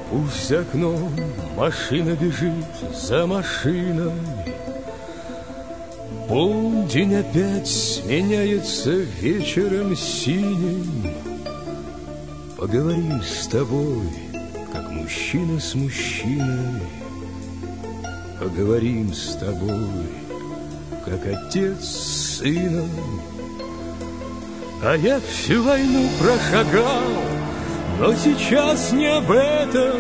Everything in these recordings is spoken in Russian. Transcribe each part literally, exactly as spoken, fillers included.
Пусть за окном машина бежит за машиной, полдень опять сменяется вечером синим. Поговорим с тобой, как мужчина с мужчиной. Поговорим с тобой, как отец с сыном. А я всю войну прошагал, но сейчас не об этом.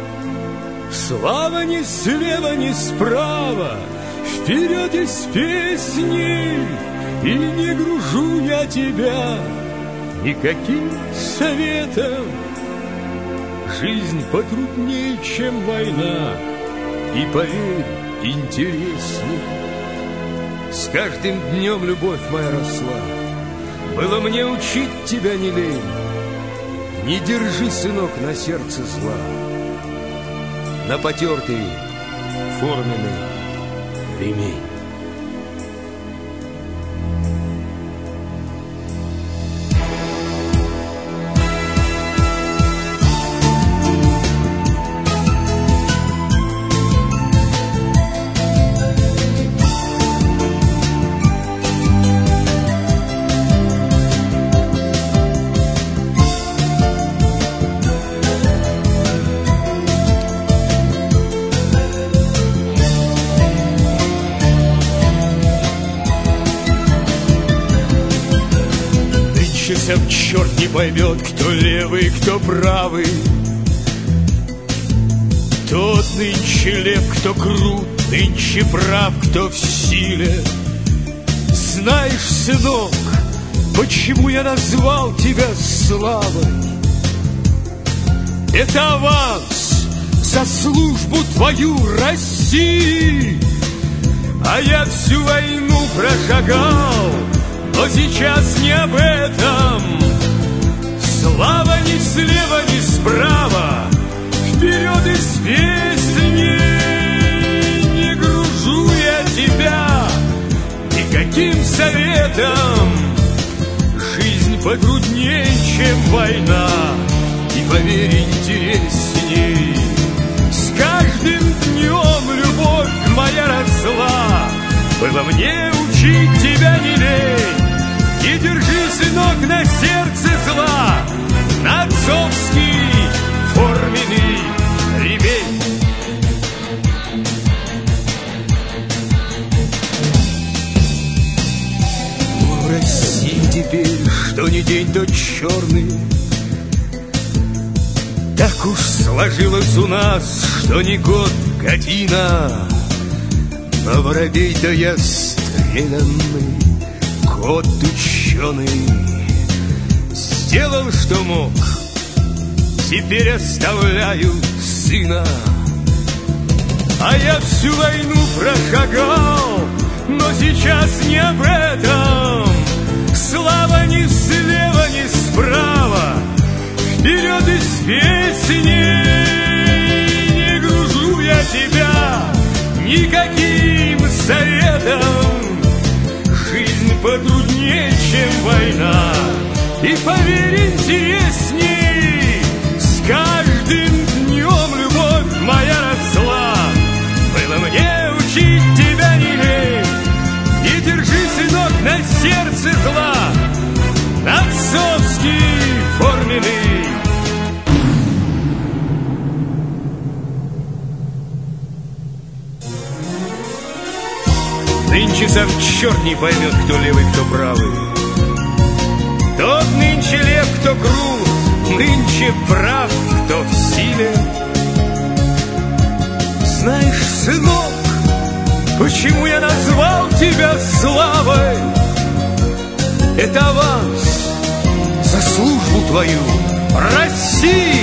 Слава ни слева, ни справа, вперед из песни. И не гружу я тебя никаким советом. Жизнь потруднее, чем война, и, поверь, интересней. С каждым днем любовь моя росла, было мне учить тебя не лень. Не держи, сынок, на сердце зла, на потертый форменный ремень. Сам черт не поймет, кто левый, кто правый. Тот нынче лев, кто крут, нынче прав, кто в силе. Знаешь, сынок, почему я назвал тебя славой? Это аванс за службу твою России. А я всю войну прошагал, но сейчас не об этом. Слава ни слева, ни справа, вперед из песни. Не гружу я тебя никаким советом. Жизнь потруднее, чем война, и, поверь, интересней. С каждым днем любовь моя росла, было мне учить тебя не лень. Не держи, сынок, на сердце зла, на отцовский форменный ремень. В России теперь, что ни день, то черный. Так уж сложилось у нас, что ни год, година. Но воробей-то я стрелянный, кот ученый. Сделал, что мог, теперь оставляю сына. А я всю войну прошагал, но сейчас не об этом. Слава ни слева, ни справа, вперед из песни. Не гружу я тебя никаким советом. Жизнь потруднее, чем война, и, поверь, интересней. С каждым днем любовь моя росла, было мне учить тебя не лень. Не держи, сынок, на сердце зла, отцовский форменный. Нынче сам черт не поймет, кто левый, кто правый. Тот нынче лев, кто крут, нынче прав, кто в силе. Знаешь, сынок, почему я назвал тебя славой? Это аванс за службу твою России.